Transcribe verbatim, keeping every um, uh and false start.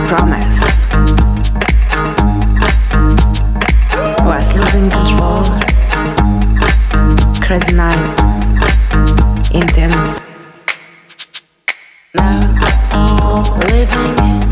promised was losing control. Crazy night, intense. Now living